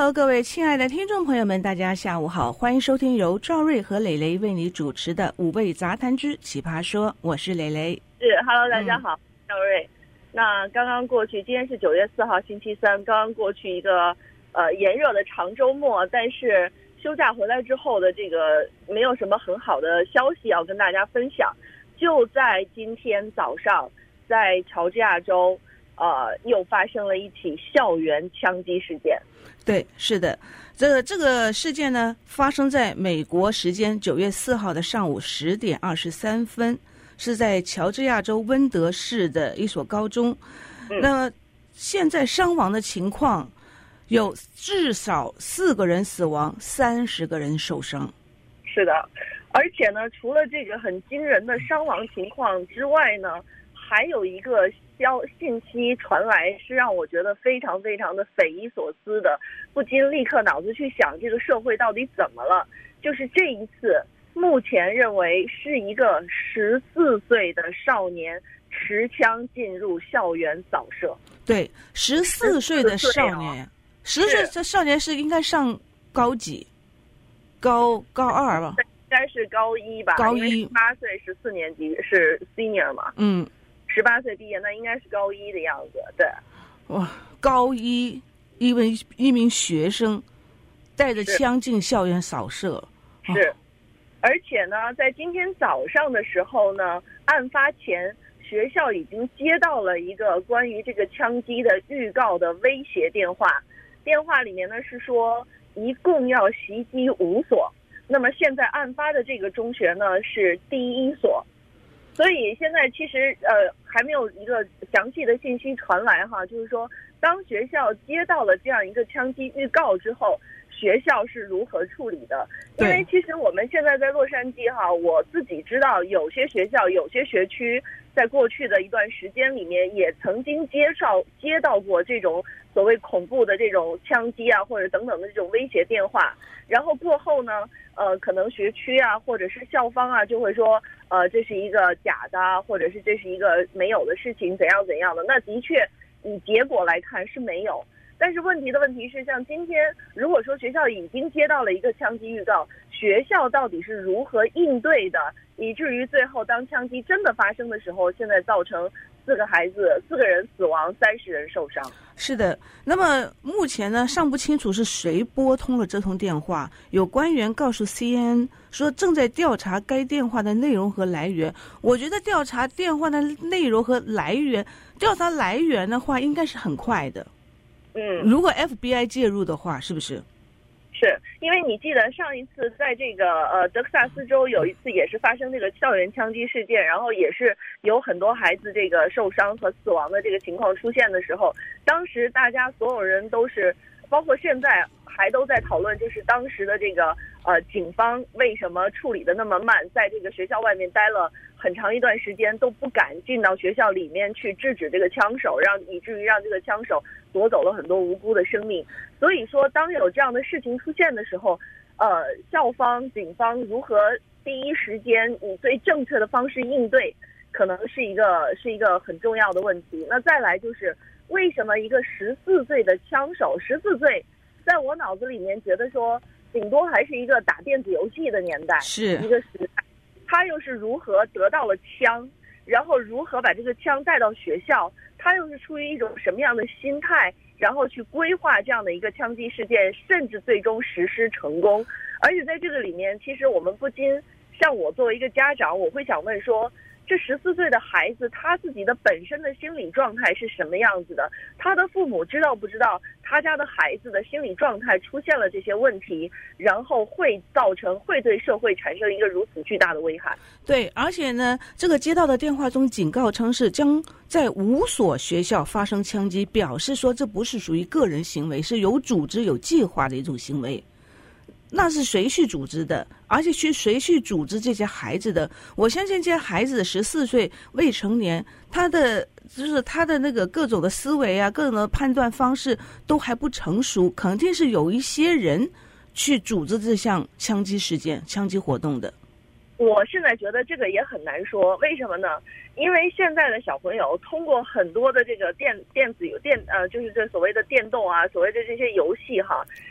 Hello， 各位亲爱的听众朋友们，大家下午好，欢迎收听由赵瑞和蕾蕾为你主持的五味杂谈之奇葩说，我是蕾蕾。 Hello， 大家好，赵瑞。那刚刚过去，今天是9月4号，星期三，刚刚过去一个炎热的长周末，但是休假回来之后的这个没有什么很好的消息要跟大家分享。就在今天早上，在乔治亚州，又发生了一起校园枪击事件。 对，是的，这个事件呢，发生在美国时间9月4号的上午10点23分，是在乔治亚州温德市的一所高中。那现在伤亡的情况有至少4个人死亡，30个人受伤。 是的，而且呢，除了这个很惊人的伤亡情况之外呢，还有一个信息传来，是让我觉得非常非常的匪夷所思的，不禁立刻脑子去想这个社会到底怎么了。就是这一次，目前认为是一个14岁的少年持枪进入校园扫射。对 ，14岁的少年，10岁的少年是应该上高几？高二吧？ 应该是高一吧？ 高一 ，18岁14年级是 senior 嘛？18岁毕业，那应该是高一的样子。对， 哇，高一一名学生带着枪进校园扫射。 是，而且呢，在今天早上的时候呢，案发前学校已经接到了一个关于这个枪击的预告的威胁电话。电话里面呢是说一共要袭击5所，那么现在案发的这个中学呢是第1所。所以现在其实还没有一个详细的信息传来哈，就是说当学校接到了这样一个枪击预告之后，学校是如何处理的？因为其实我们现在在洛杉矶哈，我自己知道有些学校、有些学区在过去的一段时间里面也曾经接到过这种所谓恐怖的这种枪击啊，或者等等的这种威胁电话。然后过后呢，可能学区啊，或者是校方啊，就会说，这是一个假的，或者是这是一个没有的事情，怎样怎样的。那的确，以结果来看是没有。但是问题是，像今天，如果说学校已经接到了一个枪击预告，学校到底是如何应对的，以至于最后当枪击真的发生的时候，现在造成4个人死亡，30人受伤。 是的，那么目前呢，尚不清楚是谁拨通了这通电话。有官员告诉 CNN 说，正在调查该电话的内容和来源。我觉得调查电话的内容和来源，调查来源的话，应该是很快的。如果 FBI 介入的话，是不是？ 是因为你记得上一次在这个德克萨斯州有一次也是发生这个校园枪击事件，然后也是有很多孩子这个受伤和死亡的这个情况出现的时候，当时大家所有人都是，包括现在还都在讨论，就是当时的这个警方为什么处理的那么慢，在这个学校外面待了很长一段时间都不敢进到学校里面去制止这个枪手，以至于让这个枪手夺走了很多无辜的生命。所以说当有这样的事情出现的时候，校方警方如何第一时间以最正确的方式应对，可能是一个很重要的问题。那再来就是为什么一个14岁的枪手，14岁在我脑子里面觉得说顶多还是一个打电子游戏的年代， 是一个时代，他又是如何得到了枪，然后如何把这个枪带到学校，他又是出于一种什么样的心态，然后去规划这样的一个枪击事件，甚至最终实施成功。而且在这个里面，其实我们不禁，像我作为一个家长，我会想问说，这14岁的孩子他自己的本身的心理状态是什么样子的？他的父母知道不知道他家的孩子的心理状态出现了这些问题，然后会对社会产生一个如此巨大的危害？ 对，而且呢，这个接到的电话中警告称是将在5所学校发生枪击，表示说这不是属于个人行为，是有组织有计划的一种行为。那是谁去组织的？而且谁去组织这些孩子的？我相信这些孩子14岁未成年，他的那个各种的思维啊，各种的判断方式都还不成熟，肯定是有一些人去组织这项枪击事件、枪击活动的。 我现在觉得这个也很难说，为什么呢？因为现在的小朋友通过很多的这个就是这所谓的电动啊，所谓的这些游戏哈，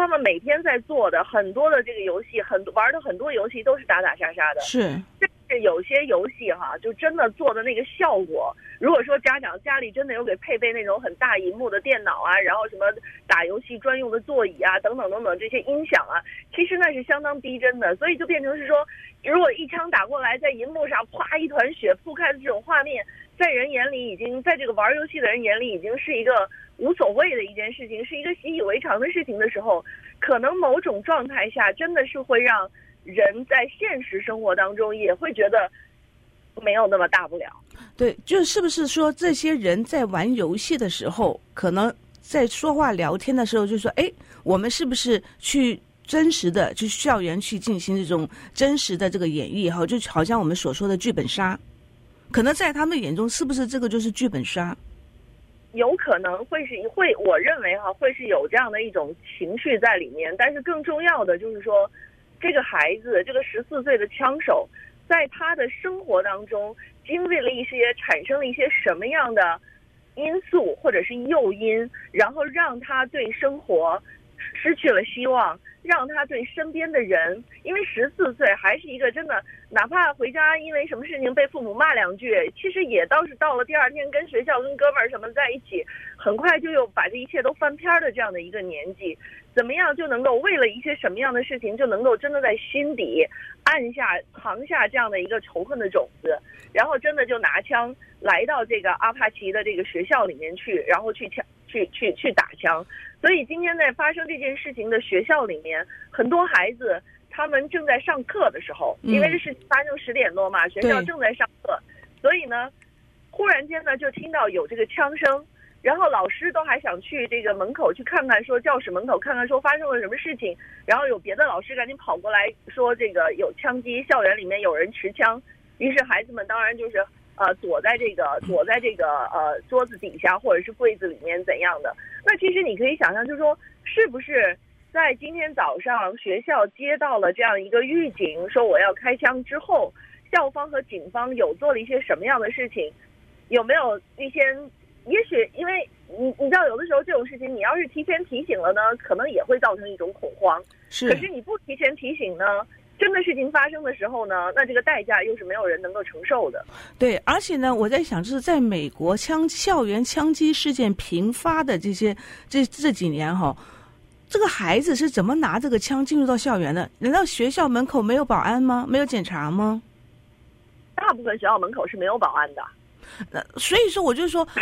他们每天在做的很多的这个游戏，玩的很多游戏都是打打杀杀的。 是。 有些游戏哈，就真的做的那个效果，如果说家长家里真的有给配备那种很大荧幕的电脑啊，然后什么打游戏专用的座椅啊，等等等等这些音响啊，其实那是相当逼真的。所以就变成是说，如果一枪打过来，在荧幕上啪一团血铺开的这种画面，在人眼里已经，在这个玩游戏的人眼里已经是一个无所谓的一件事情，是一个习以为常的事情的时候，可能某种状态下真的是会让人在现实生活当中也会觉得没有那么大不了。 对，就是不是说这些人在玩游戏的时候，可能在说话聊天的时候就说，哎，我们是不是去真实的去校园去进行这种真实的这个演绎哈，就好像我们所说的剧本杀，可能在他们眼中是不是这个就是剧本杀？ 有可能会，我认为哈会是有这样的一种情绪在里面，但是更重要的就是说，这个孩子，这个14岁的枪手，在他的生活当中经历了产生了一些什么样的因素或者是诱因，然后让他对生活失去了希望，让他对身边的人，因为14岁还是一个真的，哪怕回家因为什么事情被父母骂两句，其实也倒是到了第二天跟学校跟哥们儿什么在一起，很快就又把这一切都翻篇的这样的一个年纪，怎么样就能够为了一些什么样的事情就能够真的在心底藏下这样的一个仇恨的种子，然后真的就拿枪来到这个阿帕奇的这个学校里面去，然后去打枪。所以今天在发生这件事情的学校里面，很多孩子他们正在上课的时候，因为这事情发生10点多嘛，学校正在上课，所以呢忽然间呢就听到有这个枪声，然后老师都还想去这个门口去看看，说教室门口看看说发生了什么事情，然后有别的老师赶紧跑过来说这个有枪击，校园里面有人持枪，于是孩子们当然就是躲在这个桌子底下或者是柜子里面怎样的。那其实你可以想象，就是说是不是在今天早上学校接到了这样一个预警，说我要开枪之后，校方和警方有做了一些什么样的事情，有没有一些，也许因为你知道有的时候这种事情你要是提前提醒了呢，可能也会造成一种恐慌，可是你不提前提醒呢，真的事情发生的时候呢，那这个代价又是没有人能够承受的。 对，而且呢，我在想，就是在美国校园枪击事件频发的这几年哈，这个孩子是怎么拿这个枪进入到校园的？难道学校门口没有保安吗？没有检查吗？ 大部分学校门口是没有保安的。 所以说，我就说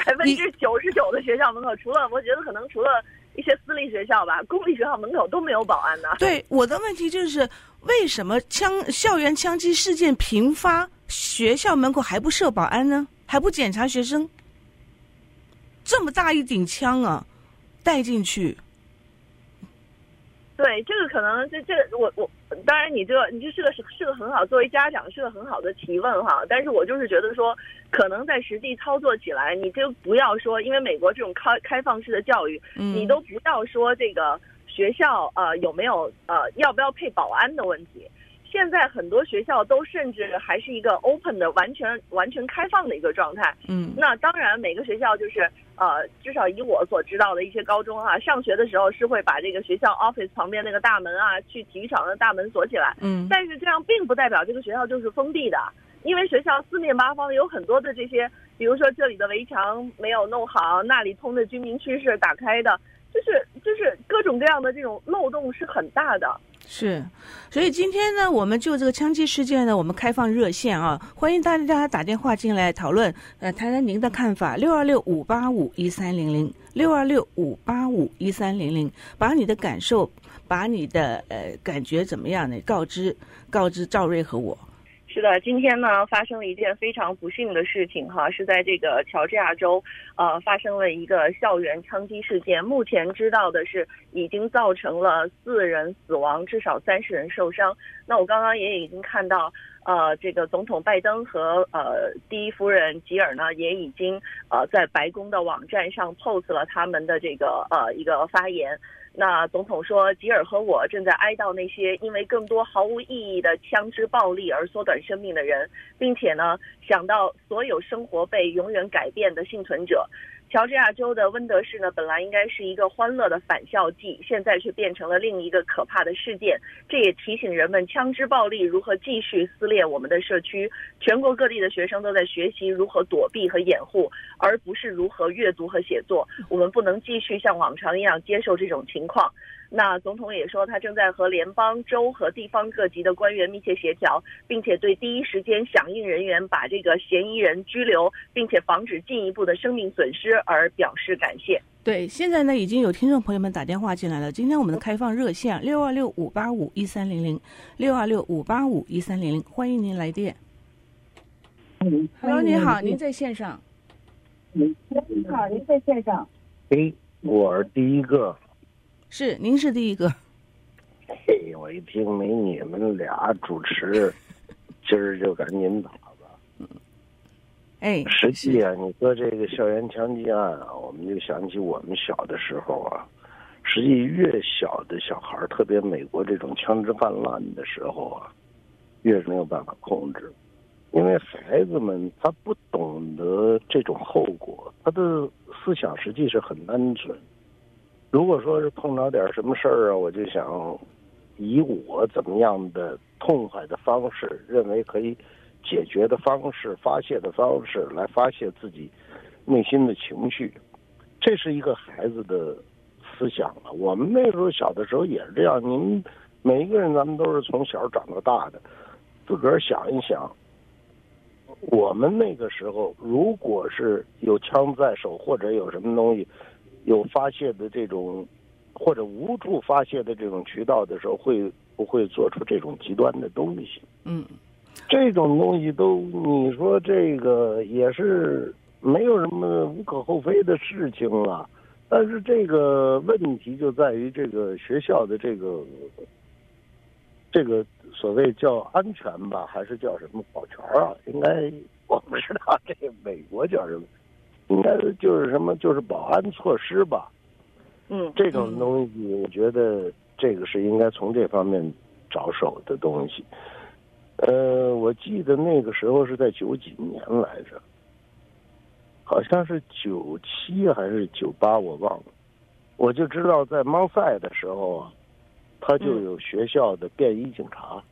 99%的学校门口，我觉得可能除了一些私立学校吧，公立学校门口都没有保安呢。 对，我的问题就是为什么校园枪击事件频发，学校门口还不设保安呢？还不检查学生？这么大一顶枪啊，带进去。 对，这个可能我当然你这是个很好，作为家长是个很好的提问哈，但是我就是觉得说，可能在实际操作起来，你就不要说，因为美国这种开放式的教育，你都不要说这个学校有没有要不要配保安的问题。现在很多学校都甚至还是一个 open 的完全开放的一个状态。那当然每个学校就是至少以我所知道的一些高中上学的时候是会把这个学校 office 旁边那个大门去体育场的大门锁起来。但是这样并不代表这个学校就是封闭的，因为学校四面八方有很多的这些，比如说这里的围墙没有弄好，那里通的居民区是打开的，就是各种各样的这种漏洞是很大的。 是，所以今天呢，我们就这个枪击事件呢，我们开放热线欢迎大家打电话进来讨论，谈谈您的看法，626-585-1300，626-585-1300，把你的感受，把你的感觉怎么样呢，告知赵瑞和我。 是的，今天呢发生了一件非常不幸的事情是在这个乔治亚州发生了一个校园枪击事件。目前知道的是已经造成了4人死亡，至少30人受伤。那我刚刚也已经看到这个总统拜登和第一夫人吉尔呢也已经在白宫的网站上 post 了他们的这个一个发言。那总统说，吉尔和我正在哀悼那些因为更多毫无意义的枪支暴力而缩短生命的人，并且呢想到所有生活被永远改变的幸存者。 乔治亚州的温德市呢，本来应该是一个欢乐的返校季，现在却变成了另一个可怕的事件。这也提醒人们，枪支暴力如何继续撕裂我们的社区。全国各地的学生都在学习如何躲避和掩护，而不是如何阅读和写作。我们不能继续像往常一样接受这种情况。那总统也说，他正在和联邦、州和地方各级的官员密切协调，并且对第一时间响应人员把这个嫌疑人拘留，并且防止进一步的生命损失而表示感谢。 对，现在呢已经有听众朋友们打电话进来了。今天我们的开放热线626-585-1300，626-585-1300，欢迎您来电。Hello， 你好，您在线上。 你好，您在线上。 我是第一个。 是，您是第一个。 嘿，我一听没你们俩主持，今儿就赶紧打吧。 哎， 实际啊，你说这个校园枪击案啊，我们就想起我们小的时候啊。实际越小的小孩，特别美国这种枪支泛滥的时候啊，越是没有办法控制，因为孩子们他不懂得这种后果，他的思想实际是很单纯。如果说是碰着点什么事儿啊，我就想以我怎么样的痛快的方式，认为可以解决的方式、发泄的方式来发泄自己内心的情绪，这是一个孩子的思想了。我们那时候小的时候也是这样，您每一个人咱们都是从小长到大的，自个儿想一想，我们那个时候如果是有枪在手，或者有什么东西有发泄的这种，或者无处发泄的这种渠道的时候，会不会做出这种极端的东西？这种东西都，你说这个也是没有什么无可厚非的事情啊。但是这个问题就在于这个学校的这个所谓叫安全吧，还是叫什么保全啊？应该我不知道这个美国叫什么。应该就是什么，就是保安措施吧。这种东西，我觉得这个是应该从这方面着手的东西。我记得那个时候是在90几年来着，好像是97还是98，我忘了。我就知道在芒塞的时候啊，他就有学校的便衣警察。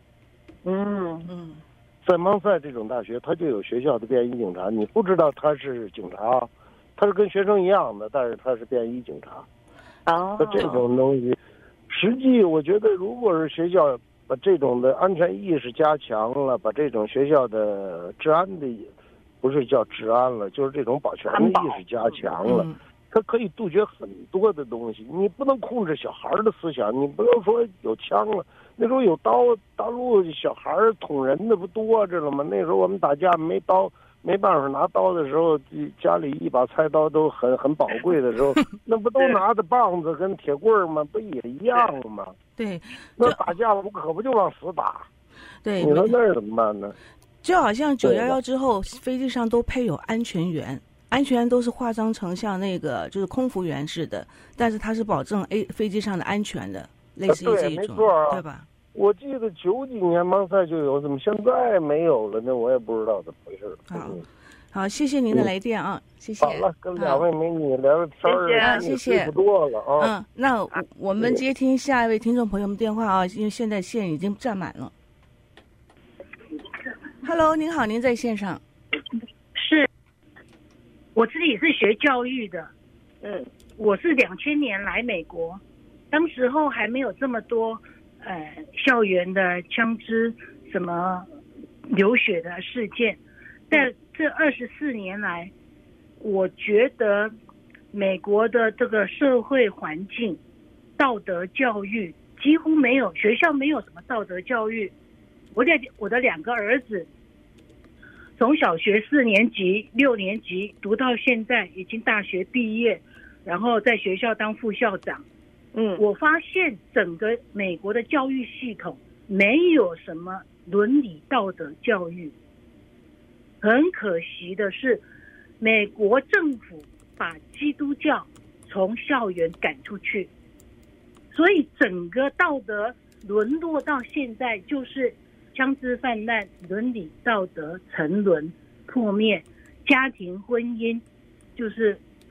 在芒塞这种大学，他就有学校的便衣警察。你不知道他是警察，他是跟学生一样的，但是他是便衣警察。那这种东西，实际我觉得，如果是学校把这种的安全意识加强了，把这种学校的治安的，不是叫治安了，就是这种保全的意识加强了，它可以杜绝很多的东西。你不能控制小孩的思想，你不能说有枪了。那时候有刀，大陆小孩捅人的不多着了吗？那时候我们打架没刀，没办法拿刀的时候，家里一把菜刀都很宝贵的时候，那不都拿着棒子跟铁棍吗？不也一样吗？ 对， 那打架可不就往死打？ 对， 你说那怎么办呢？ 就好像911之后，飞机上都配有安全员。安全员都是化妆成像那个就是空服员似的，但是他是保证飞机上的安全的，类似于这一种，对吧？ 我记得90几年芒塞就有，怎么现在没有了呢？我也不知道怎么回事。 好，谢谢您的来电啊，谢谢。 好了，跟两位美女聊聊天儿， 谢谢。 不多了啊。 那我们接听下一位听众朋友们电话啊，因为现在线已经占满了。Hello， 您好，您在线上。 是。我自己是学教育的，我是2000年来美国，当时候还没有这么多校园的枪支什么流血的事件，但这24年来，我觉得美国的这个社会环境、道德教育几乎没有，学校没有什么道德教育。我的2个儿子。从小学4年级、6年级读到现在，已经大学毕业，然后在学校当副校长。我发现整个美国的教育系统没有什么伦理道德教育。很可惜的是，美国政府把基督教从校园赶出去，所以整个道德沦落到现在就是枪支泛滥，伦理道德沉沦破灭，家庭婚姻就是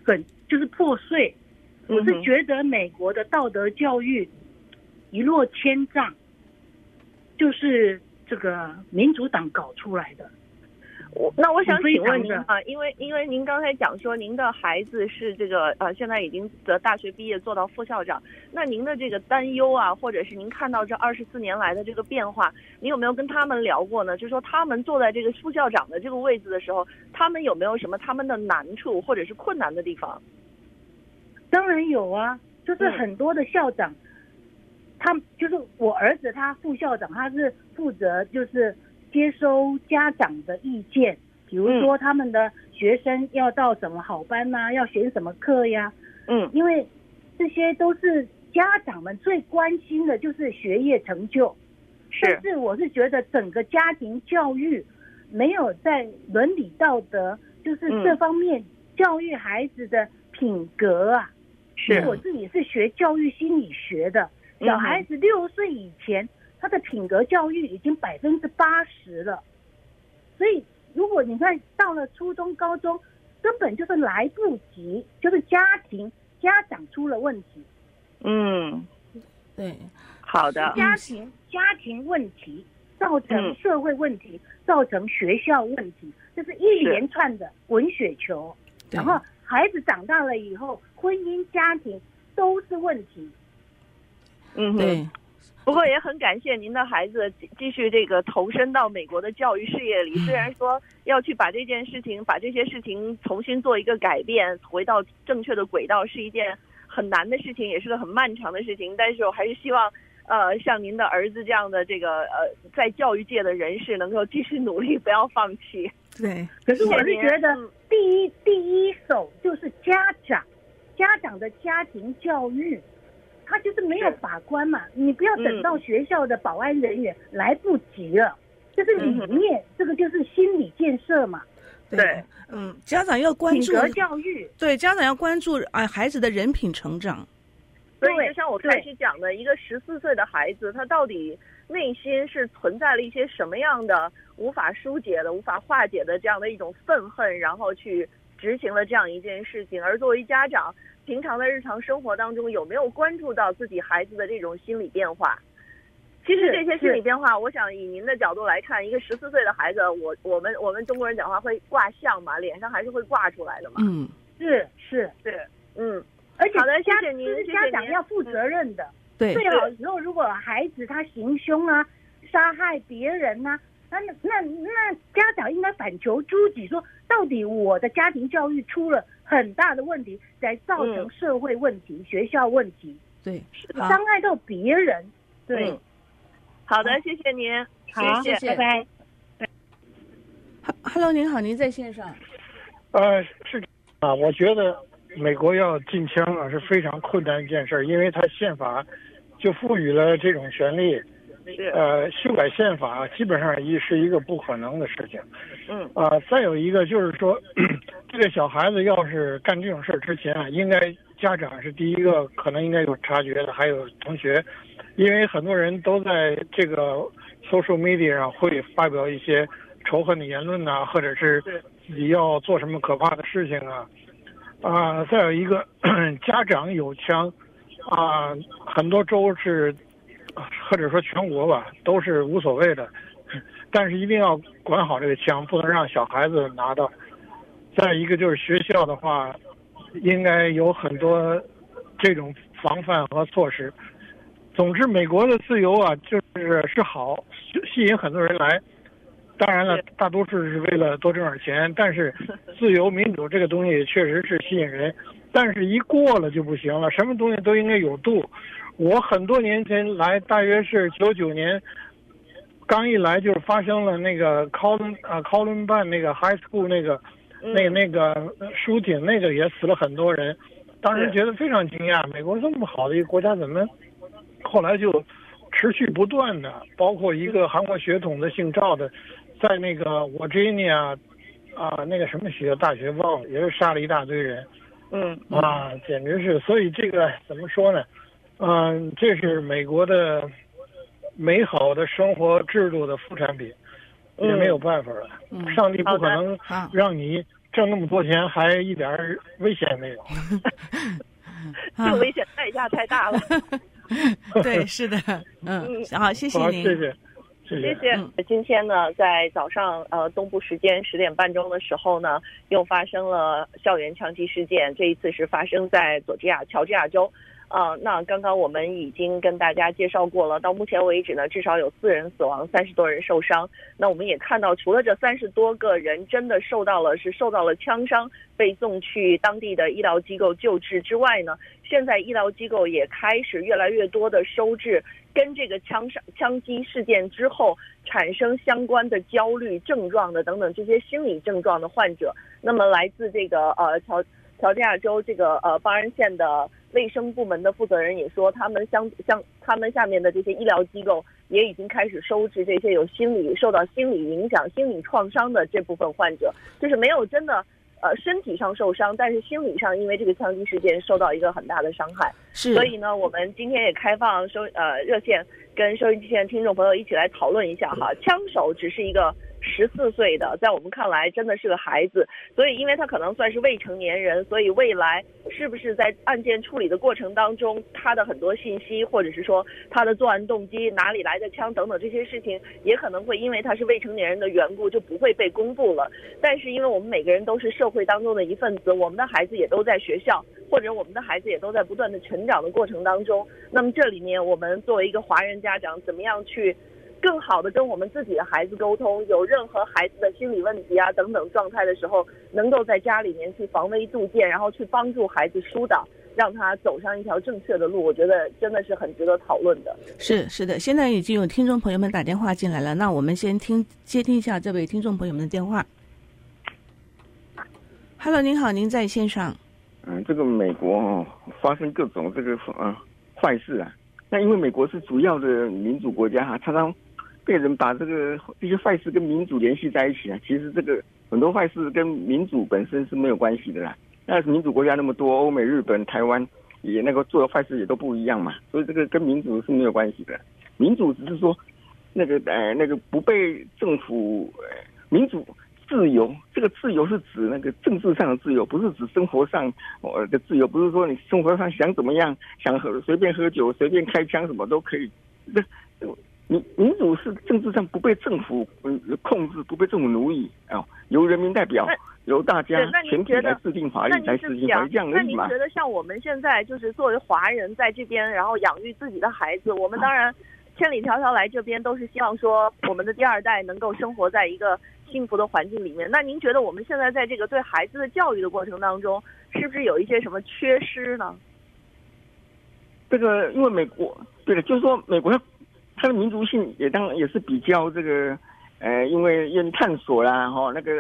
就是破碎。我是觉得美国的道德教育一落千丈，就是这个民主党搞出来的。 那我想请问您啊，因为您刚才讲说您的孩子是这个现在已经大学毕业做到副校长，那您的这个担忧啊，或者是您看到这24年来的这个变化，您有没有跟他们聊过呢？就是说他们坐在这个副校长的这个位置的时候，他们有没有什么他们的难处或者是困难的地方？ 当然有啊，就是很多的校长，他就是我儿子他副校长，他是负责就是接收家长的意见，比如说他们的学生要到什么好班啊，要选什么课呀，因为这些都是家长们最关心的，就是学业成就。但是我是觉得整个家庭教育没有在伦理道德，就是这方面教育孩子的品格啊。是我自己是学教育心理学的，小孩子6岁以前，他的品格教育已经80%了，所以如果你看到了初中、高中，根本就是来不及，就是家长出了问题。 对， 好的，家庭问题造成社会问题，造成学校问题，这是一连串的滚雪球。然后孩子长大了以后，婚姻家庭都是问题。 对。 不过也很感谢您的孩子继续这个投身到美国的教育事业里，虽然说要去把这些事情重新做一个改变，回到正确的轨道是一件很难的事情，也是个很漫长的事情，但是我还是希望像您的儿子这样的这个在教育界的人士能够继续努力，不要放弃。 对， 可是我是觉得第一手就是家长的家庭教育，他就是没有把关嘛，你不要等到学校的保安人员，来不及了。这是理念，这个就是心理建设嘛。 对，家长要关注品格教育， 对，家长要关注孩子的人品成长。 所以就像我开始讲的，一个14岁的孩子，他到底内心是存在了一些什么样的无法疏解的、无法化解的这样的一种愤恨，然后去执行了这样一件事情。而作为家长，平常的日常生活当中有没有关注到自己孩子的这种心理变化？其实这些心理变化，我想以您的角度来看，一个14岁的孩子，我们中国人讲话会挂相嘛，脸上还是会挂出来的嘛。 是，而且好的，谢谢您， 家长要负责任的。 对， 最好以后如果孩子他行凶啊、杀害别人啊，那家长应该反求诸己，说到底我的家庭教育出了很大的问题，才造成社会问题、学校问题， 对， 伤害到别人。对， 好的，谢谢您， 好，谢谢，拜拜。 Hello， 您好，您在线上。 是啊，我觉得美国要禁枪啊是非常困难一件事，因为它宪法就赋予了这种权利。修改宪法基本上是一个不可能的事情。再有一个就是说，这个小孩子要是干这种事之前啊，应该家长是第一个可能应该有察觉的，还有同学，因为很多人都在这个 social media 上会发表一些仇恨的言论呐，或者是自己要做什么可怕的事情啊。再有一个家长有枪很多州是或者说全国吧都是无所谓的，但是一定要管好这个枪，不能让小孩子拿到。再一个就是学校的话，应该有很多这种防范和措施。总之，美国的自由是好，吸引很多人来。当然了，大多数是为了多挣点钱，但是自由民主这个东西确实是吸引人，但是一过了就不行了，什么东西都应该有度。我很多年前来，大约是99年，刚一来就是发生了那个Columbine那个 high school 那个shooting，那个也死了很多人，当时觉得非常惊讶，美国这么好的一个国家，怎么后来就持续不断的，包括一个韩国血统的姓赵的，在那个Virginia那个什么大学忘了，也是杀了一大堆人，简直是，所以这个怎么说呢？这是美国的美好的生活制度的副产品，也没有办法了。上帝不可能让你挣那么多钱还一点危险也没有。 这个危险代价太大了。 对，是的，好，谢谢您， 谢谢。今天呢，在早上东部时间10点半钟的时候呢，又发生了校园枪击事件，这一次是发生在乔治亚州。那刚刚我们已经跟大家介绍过了，到目前为止呢，至少有4人死亡，30多人受伤。那我们也看到，除了这30多个人真的受到了枪伤，被送去当地的医疗机构救治之外呢，现在医疗机构也开始越来越多的收治跟这个枪击事件之后产生相关的焦虑症状的等等这些心理症状的患者。那么来自这个乔治亚州这个巴恩县的卫生部门的负责人也说，他们他们下面的这些医疗机构也已经开始收治这些有受到心理影响、心理创伤的这部分患者，就是没有真的身体上受伤，但是心理上因为这个枪击事件受到一个很大的伤害。 是， 所以呢，我们今天也开放热线，跟收音机前的听众朋友一起来讨论一下哈。枪手只是一个14岁的，在我们看来真的是个孩子，所以因为他可能算是未成年人，所以未来是不是在案件处理的过程当中，他的很多信息，或者是说他的作案动机、哪里来的枪等等这些事情，也可能会因为他是未成年人的缘故就不会被公布了。但是因为我们每个人都是社会当中的一份子，我们的孩子也都在学校，或者我们的孩子也都在不断的成长的过程当中，那么这里面我们作为一个华人家长，怎么样去更好的跟我们自己的孩子沟通，有任何孩子的心理问题啊等等状态的时候，能够在家里面去防微杜渐，然后去帮助孩子疏导，让他走上一条正确的路，我觉得真的是很值得讨论的。 是的，现在已经有听众朋友们打电话进来了，那我们先接听一下这位听众朋友们的电话。Hello， 您好，您在线上。 这个美国发生各种这个坏事啊，那因为美国是主要的民主国家常常被人把这些坏事跟民主联系在一起啊。其实这个很多坏事跟民主本身是没有关系的啦。那民主国家那么多，欧美、日本、台湾也做的坏事也都不一样嘛，所以这个跟民主是没有关系的。民主只是说那个不被政府民主。自由，这个自由是指那个政治上的自由，不是指生活上的自由。不是说你生活上想怎么样，想随便喝酒、随便开枪什么都可以。民主是政治上不被政府控制，不被政府奴役由人民代表，由大家全体来制定法律，来实行法律，这样而已嘛。 那您觉得像我们现在就是作为华人在这边，然后养育自己的孩子，我们当然千里迢迢来这边，都是希望说我们的第二代能够生活在一个幸福的环境里面。那您觉得我们现在在这个对孩子的教育的过程当中，是不是有一些什么缺失呢？ 这个因为美国，对的，就是说美国它的民族性也当然也是比较这个因为愿意探索啦，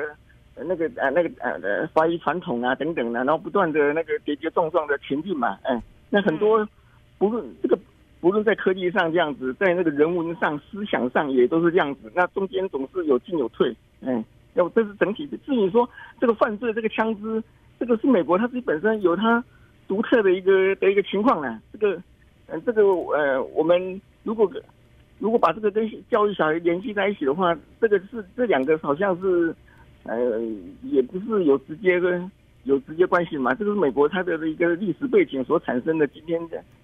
华裔传统啊等等的，然后不断的跌跌撞撞的前进嘛，那很多不论在科技上这样子，在那个人文上、思想上也都是这样子。那中间总是有进有退，这是整体的。至于说这个犯罪、这个枪支，这个是美国它自己本身有它独特的一个情况啊。我们如果把这个跟教育小孩联系在一起的话，这两个好像是也不是有直接关系嘛。这个是美国它的一个历史背景所产生的今天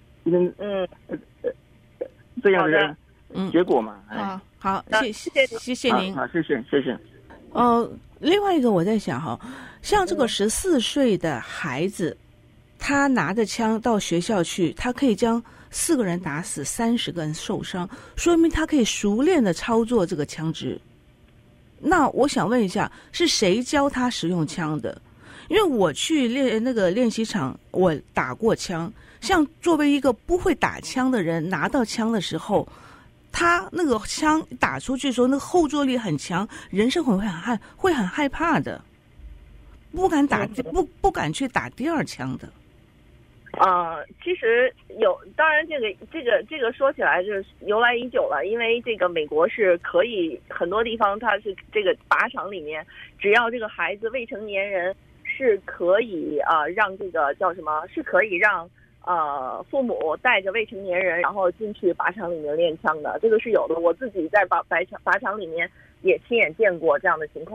这样的结果嘛。 好，谢谢您。 好，谢谢。 另外一个我在想像这个14岁的孩子，他拿着枪到学校去，他可以将4个人打死，30个人受伤，说明他可以熟练的操作这个枪支。那我想问一下，是谁教他使用枪的？因为我去练习场，我打过枪。像作为一个不会打枪的人，拿到枪的时候，他那个枪打出去的时候，那个后坐力很强，人是会很害怕的，不敢去打第二枪的。 其实当然这个说起来就是由来已久了，因为这个美国是可以很多地方它是这个靶场里面，只要这个孩子未成年人是可以让这个叫什么，是可以让父母带着未成年人然后进去靶场里面练枪的，这个是有的。我自己在靶场里面也亲眼见过这样的情况。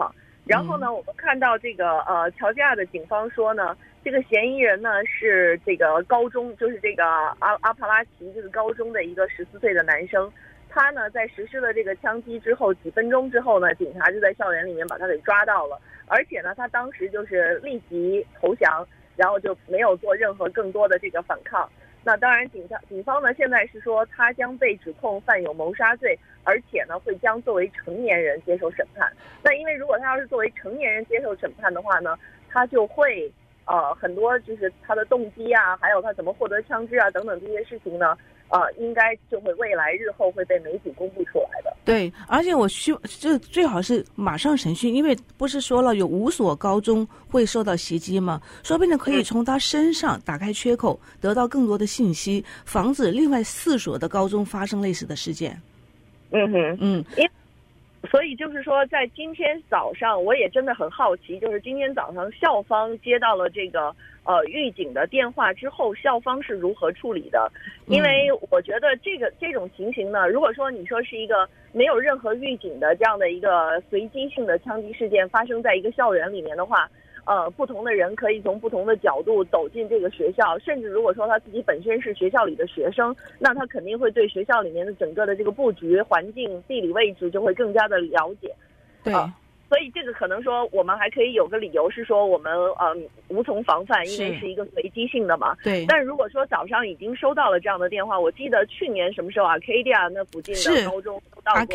然后呢，我们看到这个乔治亚的警方说呢，这个嫌疑人呢是这个高中，就是这个阿帕拉奇这个高中的一个14岁的男生。他呢在实施了这个枪击之后，几分钟之后呢，警察就在校园里面把他给抓到了。而且呢，他当时就是立即投降，然后就没有做任何更多的这个反抗。那当然，警方呢现在是说他将被指控犯有谋杀罪，而且呢会将作为成年人接受审判。那因为如果他要是作为成年人接受审判的话呢，他就会很多就是他的动机啊，还有他怎么获得枪支啊等等这些事情呢，应该就会未来日后会被媒体公布出来的。 对，而且这最好是马上审讯，因为不是说了有5所高中会受到袭击吗？说不定可以从他身上打开缺口，得到更多的信息，防止另外4所的高中发生类似的事件。 所以就是说，在今天早上，我也真的很好奇，就是今天早上校方接到了这个狱警的电话之后，校方是如何处理的？因为我觉得这种情形呢，如果说你说是一个没有任何预警的这样的一个随机性的枪击事件发生在一个校园里面的话，不同的人可以从不同的角度走进这个学校，甚至如果说他自己本身是学校里的学生，那他肯定会对学校里面的整个的这个布局、环境、地理位置就会更加的了解。 对。 所以这个可能说我们还可以有个理由是说我们无从防范，因为是一个随机性的嘛。 对。 但如果说早上已经收到了这样的电话，我记得去年什么时候Arcadia 那附近的高中收到过。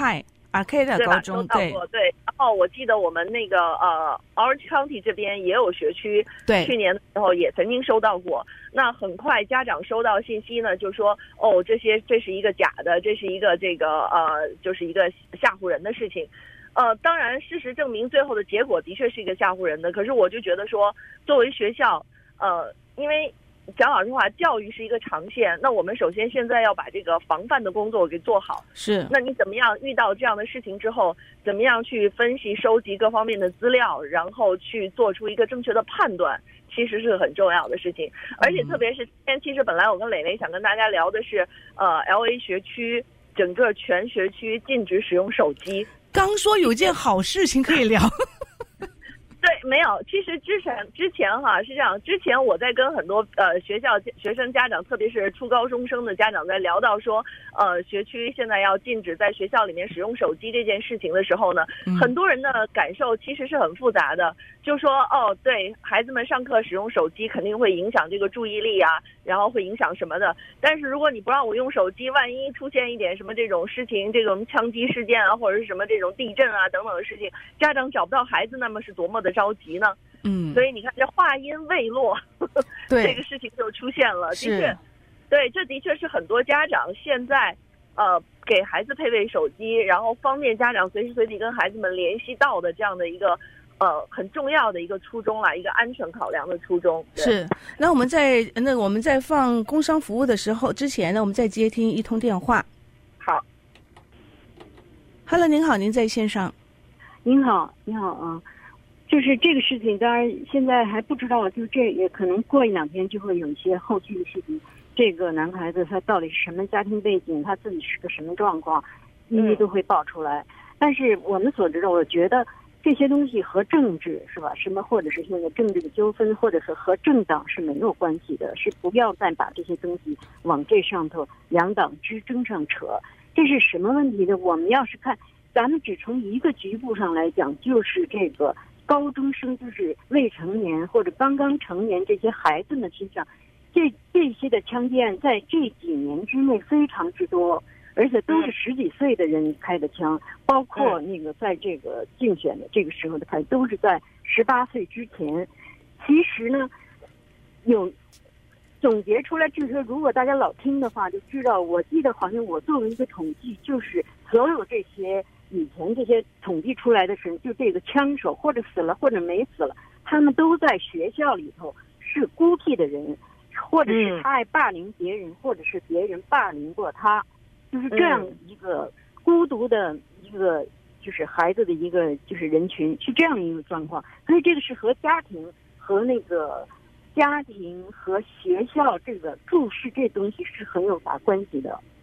Arcadia 高中对。 然后我记得我们那个Orange County 这边也有学区， 对， 去年的时候也曾经收到过。那很快家长收到信息呢，就说这是一个假的，这是一个就是一个吓唬人的事情。当然事实证明最后的结果的确是一个吓唬人的，可是我就觉得说作为学校因为讲老实话，教育是一个长线，那我们首先现在要把这个防范的工作给做好。 是。 那你怎么样遇到这样的事情之后，怎么样去分析收集各方面的资料，然后去做出一个正确的判断，其实是很重要的事情。而且特别是今天，其实本来我跟蕾蕾想跟大家聊的是LA 学区整个全学区禁止使用手机。 刚说有件好事情可以聊。 对，没有。其实之前哈是这样，之前我在跟很多学校学生家长，特别是初高中生的家长在聊到说学区现在要禁止在学校里面使用手机这件事情的时候呢，很多人的感受其实是很复杂的，就说对，孩子们上课使用手机肯定会影响这个注意力啊，然后会影响什么的。但是如果你不让我用手机，万一出现一点什么这种事情，这种枪击事件啊，或者是什么这种地震啊等等的事情，家长找不到孩子，那么是多么的着急呢？所以你看这话音未落， 对， 这个事情就出现了。的确，对，这的确是很多家长现在给孩子配备手机，然后方便家长随时随地跟孩子们联系到的这样的一个很重要的一个初衷啦，一个安全考量的初衷。 是。那我们在放工商服务的时候之前呢，我们再接听一通电话。 好。 Hello， 您好，您在线上。 您好啊。就是这个事情，当然现在还不知道，就这也可能过1-2天就会有一些后续的事情。这个男孩子他到底是什么家庭背景，他自己是个什么状况，一一都会爆出来。但是我们所知道，我觉得这些东西和政治是吧？什么或者是现在政治的纠纷，或者是和政党是没有关系的，是不要再把这些东西往这上头两党之争上扯。这是什么问题呢？我们要是看，咱们只从一个局部上来讲，就是这个高中生，就是未成年或者刚刚成年这些孩子们身上，这些的枪击案在这几年之内非常之多，而且都是10几岁的人开的枪，包括那个在这个竞选的这个时候的开，都是在18岁之前。其实呢，有总结出来，就是说，如果大家老听的话，就知道，我记得好像我作为一个统计，就是所有这些以前这些统计出来的是，就这个枪手或者死了或者没死了，他们都在学校里头是孤僻的人，或者是他爱霸凌别人，或者是别人霸凌过他，就是这样一个孤独的一个就是孩子的一个就是人群，是这样一个状况。所以这个是和家庭和那个家庭和学校这个注视这东西是很有大关系的。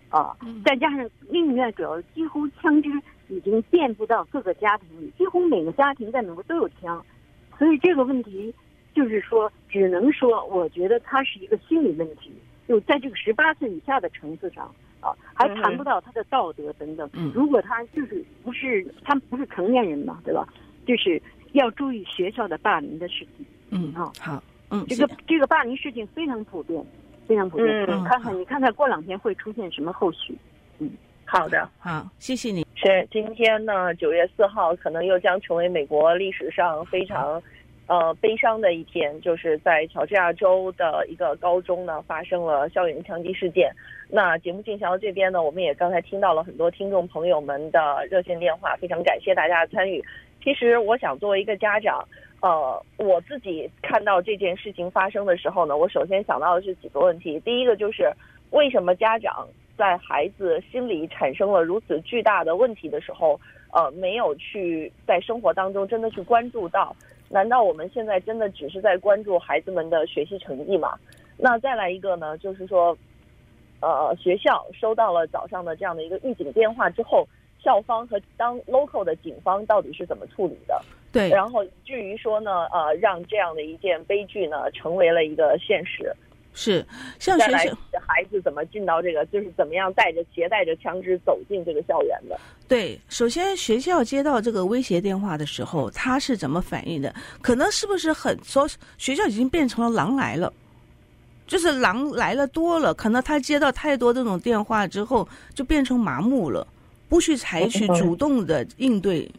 啊，再加上另外主要几乎枪支已经遍布到各个家庭里，几乎每个家庭在美国都有枪，所以这个问题就是说，只能说我觉得它是一个心理问题，就在这个18岁以下的层次上啊，还谈不到他的道德等等。如果他就是他不是成年人嘛，对吧？就是要注意学校的霸凌的事情。 好， 这个霸凌事情非常普遍，非常普遍。你看看过2天会出现什么后续。 好的， 好，谢谢你。 是今天呢，9月4号可能又将成为美国历史上非常悲伤的一天，就是在乔治亚州的一个高中呢发生了校园枪击事件。那节目进行到这边呢，我们也刚才听到了很多听众朋友们的热线电话，非常感谢大家的参与。其实我想作为一个家长，我自己看到这件事情发生的时候呢，我首先想到的是几个问题。第一个就是为什么家长在孩子心里产生了如此巨大的问题的时候，没有去在生活当中真的去关注到？难道我们现在真的只是在关注孩子们的学习成绩吗？那再来一个呢，就是说，学校收到了早上的这样的一个预警电话之后，校方和当 local 的警方到底是怎么处理的？ 对， 然后以至于说呢，让这样的一件悲剧呢成为了一个现实。 是，像学校孩子怎么进到这个，就是怎么样携带着枪支走进这个校园的？ 对，首先学校接到这个威胁电话的时候，他是怎么反应的？可能是不是说学校已经变成了狼来了，就是狼来了多了，可能他接到太多这种电话之后，就变成麻木了，不去采取主动的应对。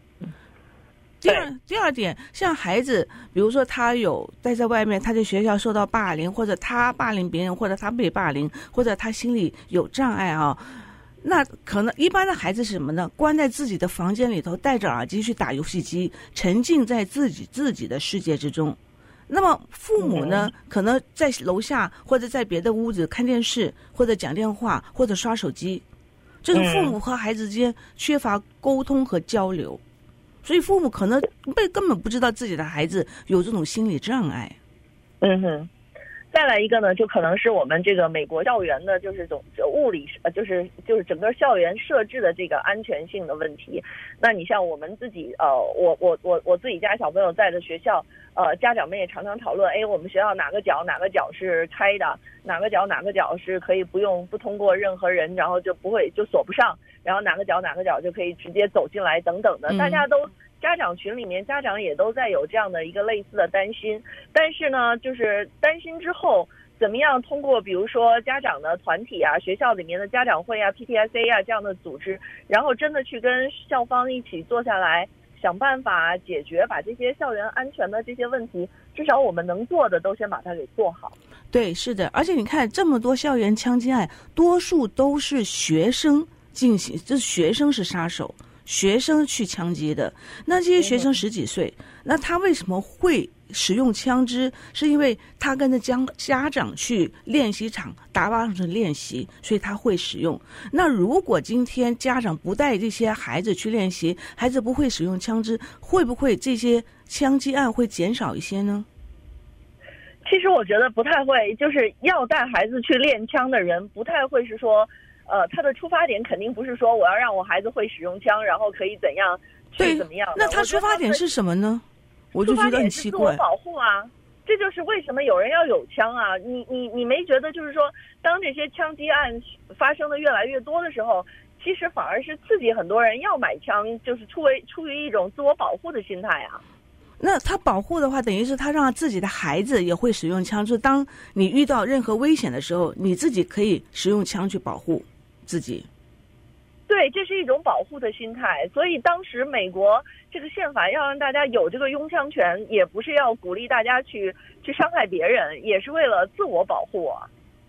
第二点，像孩子，比如说他有待在外面，他在学校受到霸凌，或者他霸凌别人，或者他被霸凌，或者他心里有障碍啊，那可能一般的孩子是什么呢？关在自己的房间里头，戴着耳机去打游戏机，沉浸在自己的世界之中。那么父母呢，可能在楼下或者在别的屋子看电视，或者讲电话，或者刷手机，这是父母和孩子之间缺乏沟通和交流。所以父母可能根本不知道自己的孩子有这种心理障碍。 再来一个呢，就可能是我们这个美国校园的，就是物理，就是整个校园设置的这个安全性的问题。那你像我们自己，我自己家小朋友在的学校，家长们也常常讨论，我们学校哪个角是开的，哪个角是可以不通过任何人，然后就锁不上，然后哪个角就可以直接走进来等等的，大家都。家长群里面，家长也都在有这样的一个类似的担心，但是呢，就是担心之后，怎么样通过比如说家长的团体啊、学校里面的家长会啊、PTSA 啊这样的组织，然后真的去跟校方一起坐下来，想办法解决，把这些校园安全的这些问题，至少我们能做的都先把它给做好。对，是的，而且你看这么多校园枪击案，多数都是学生进行，这学生是杀手。学生去枪击的，那这些学生10几岁，那他为什么会使用枪支？是因为他跟着家长去练习场打靶场练习，所以他会使用。那如果今天家长不带这些孩子去练习，孩子不会使用枪支，会不会这些枪击案会减少一些呢？其实我觉得不太会，就是要带孩子去练枪的人，不太会是说。他的出发点肯定不是说我要让我孩子会使用枪，然后可以怎样去怎么样。那他出发点是什么呢？我就觉得很奇怪。出发点是自我保护啊，这就是为什么有人要有枪啊。你没觉得就是说，当这些枪击案发生的越来越多的时候，其实反而是刺激很多人要买枪，就是出于一种自我保护的心态啊。那他保护的话，等于是他让自己的孩子也会使用枪，就是当你遇到任何危险的时候，你自己可以使用枪去保护自己。对，这是一种保护的心态。所以当时美国这个宪法要让大家有这个拥枪权，也不是要鼓励大家去伤害别人，也是为了自我保护啊。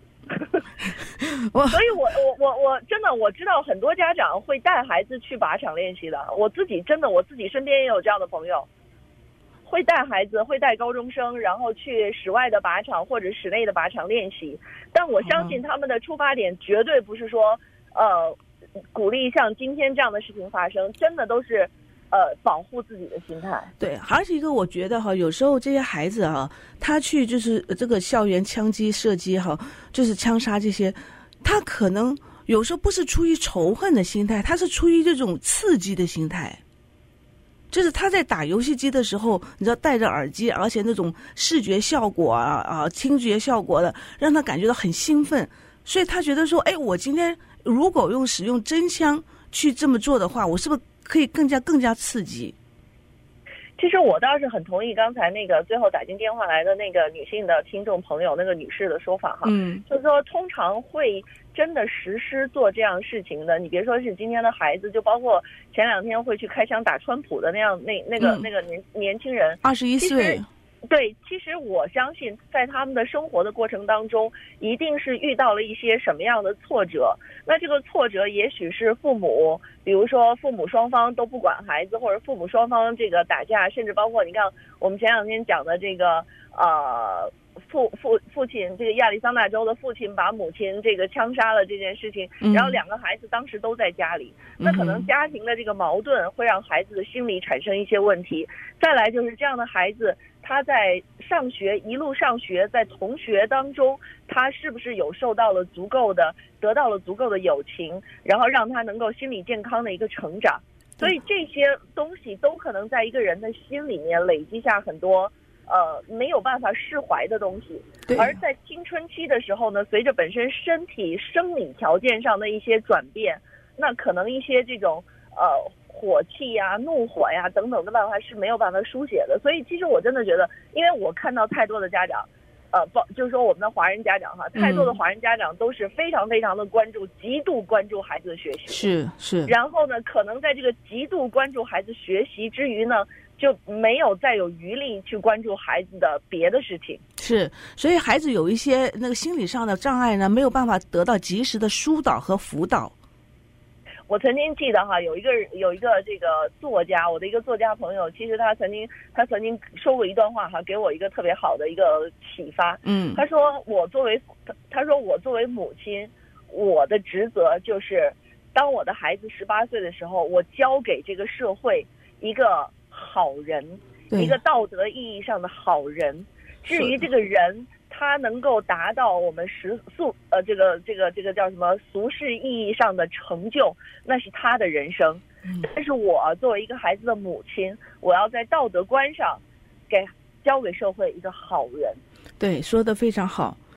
所以我真的我知道很多家长会带孩子去靶场练习的，我自己身边也有这样的朋友，会带孩子，会带高中生，然后去室外的靶场或者室内的靶场练习。但我相信他们的出发点绝对不是说鼓励像今天这样的事情发生，真的都是保护自己的心态。对，还是一个我觉得有时候这些孩子他去就是这个校园枪击射击就是枪杀这些，他可能有时候不是出于仇恨的心态，他是出于这种刺激的心态。就是他在打游戏机的时候，你知道戴着耳机，而且那种视觉效果听觉效果的，让他感觉到很兴奋，所以他觉得说，哎，我今天如果使用真枪去这么做的话，我是不是可以更加刺激？ 其实我倒是很同意刚才那个最后打进电话来的那个女性的听众朋友那个女士的说法哈，就是说通常会真的实施做这样事情的，你别说是今天的孩子，就包括前2天会去开枪打川普的那个年轻人 ，21岁。 对，其实我相信在他们的生活的过程当中，一定是遇到了一些什么样的挫折。那这个挫折也许是父母，比如说父母双方都不管孩子，或者父母双方这个打架，甚至包括你看我们前2天讲的这个父亲，这个亚利桑那州的父亲把母亲这个枪杀了这件事情，然后2个孩子当时都在家里，那可能家庭的这个矛盾会让孩子的心理产生一些问题。再来就是这样的孩子，他在上学一路上学，在同学当中，他是不是有得到了足够的友情，然后让他能够心理健康的一个成长。所以这些东西都可能在一个人的心里面累积下很多没有办法释怀的东西。而在青春期的时候呢，随着本身身体生理条件上的一些转变，那可能一些这种火气呀、怒火呀等等的办法是没有办法书写的。所以其实我真的觉得，因为我看到太多的家长就是说我们的华人家长哈，太多的华人家长都是非常非常的关注，极度关注孩子的学习。 是。 然后呢，可能在这个极度关注孩子学习之余呢，就没有再有余力去关注孩子的别的事情。 是，所以孩子有一些那个心理上的障碍呢，没有办法得到及时的疏导和辅导。 我曾经记得哈，有一个这个作家，我的一个作家朋友，其实他曾经说过一段话哈，给我一个特别好的一个启发。他说我作为母亲，我的职责就是当我的孩子18岁的时候，我教给这个社会一个好人，一个道德意义上的好人。至于这个人他能够达到我们这个叫什么俗世意义上的成就，那是他的人生。但是我作为一个孩子的母亲，我要在道德观上教给社会一个好人。 对，说得非常好。